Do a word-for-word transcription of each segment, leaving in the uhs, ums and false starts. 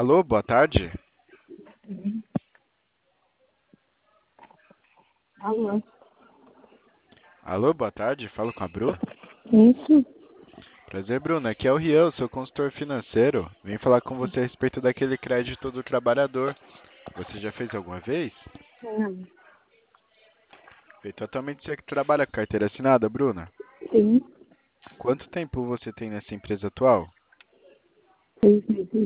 Alô, boa tarde. Uhum. Alô? Alô, boa tarde. Falo com a Bru. Isso? Prazer, Bruno. Aqui é o Rian, sou consultor financeiro. Vim falar com você a respeito daquele crédito do trabalhador. Você já fez alguma vez? Não. Feito atualmente você que trabalha com carteira assinada, Bruna. Sim, Quanto tempo você tem nessa empresa atual? seis meses.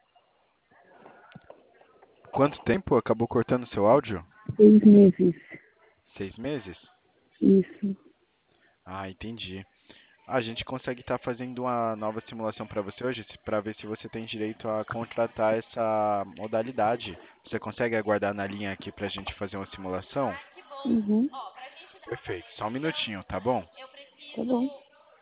Quanto tempo? Acabou cortando seu áudio? Seis meses. Seis meses? Isso. Ah, entendi. A gente consegue estar fazendo uma nova simulação para você hoje, para ver se você tem direito a contratar essa modalidade. Você consegue aguardar na linha aqui para a gente fazer uma simulação? Uhum. Perfeito. Só um minutinho, tá bom? Tá bom.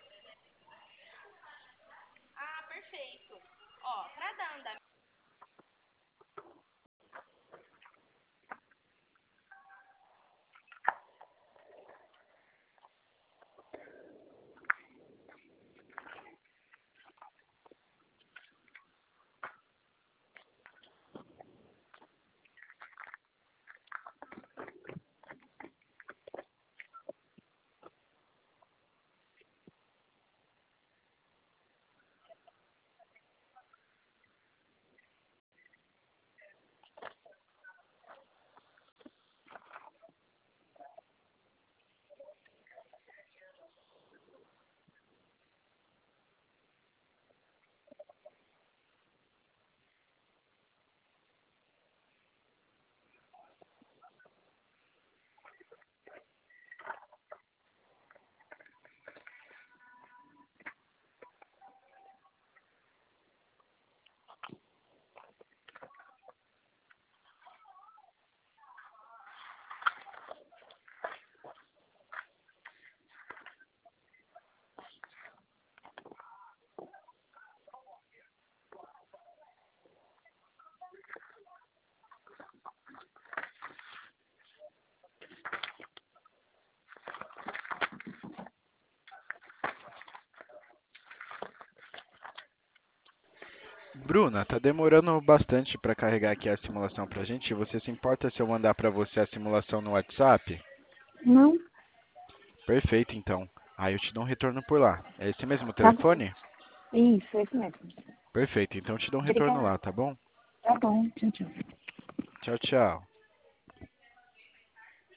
Bruna, tá demorando bastante para carregar aqui a simulação pra gente. Você se importa se eu mandar para você a simulação no WhatsApp? Não? Perfeito, então. Aí eu te dou um retorno por lá. É esse mesmo Tá bom. telefone? Isso, esse mesmo. Perfeito, então eu te dou um retorno Obrigada. lá, tá bom? Tá bom. Tchau, tchau. Tchau, tchau.